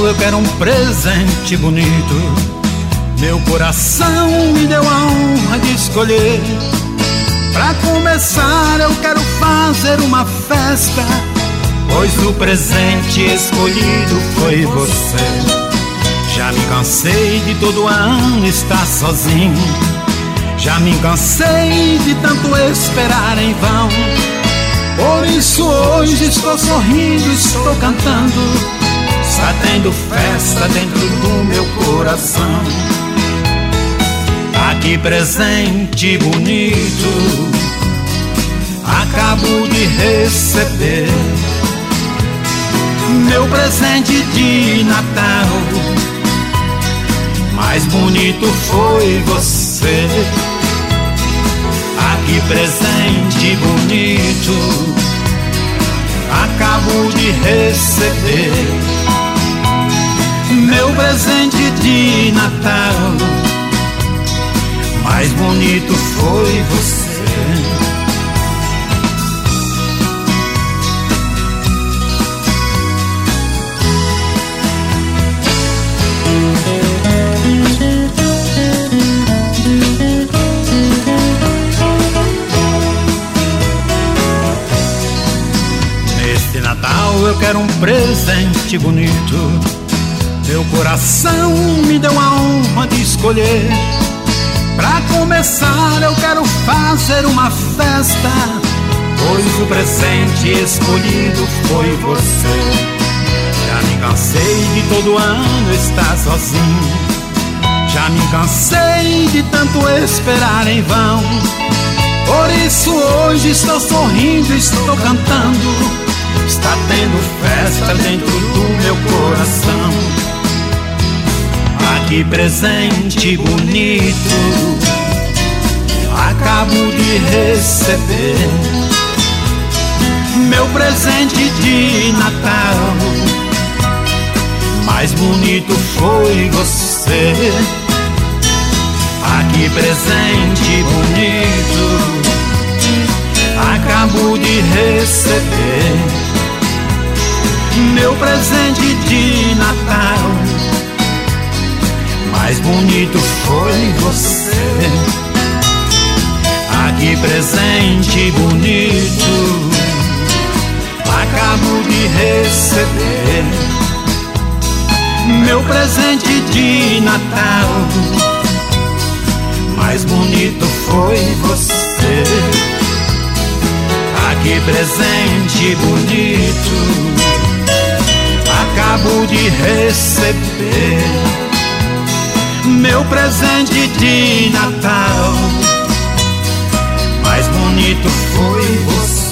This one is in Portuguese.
eu quero um presente bonito. Meu coração me deu a honra de escolher. Pra começar eu quero fazer uma festa, pois o presente escolhido foi você. Já me cansei de todo ano estar sozinho. Já me cansei de tanto esperar em vão. Por isso hoje estou sorrindo, estou cantando. Está tendo festa dentro do meu coração. Ah, que presente bonito acabo de receber. Meu presente de Natal mais bonito foi você. Ah, que presente bonito acabo de receber. Meu presente de Natal mais bonito foi você. Neste Natal eu quero um presente bonito. Meu coração me deu a honra de escolher. Pra começar eu quero fazer uma festa, pois o presente escolhido foi você. Já me cansei de todo ano estar sozinho. Já me cansei de tanto esperar em vão. Por isso hoje estou sorrindo, estou cantando. Está tendo festa dentro do meu coração. Ah, que presente bonito acabo de receber. Meu presente de Natal mais bonito foi você. Ah, que presente bonito acabo de receber. Meu presente de Natal mais bonito foi você. Ah, que presente bonito acabo de receber. Meu presente de Natal mais bonito foi você. Ah, que presente bonito acabo de receber. Meu presente de Natal mais bonito foi você.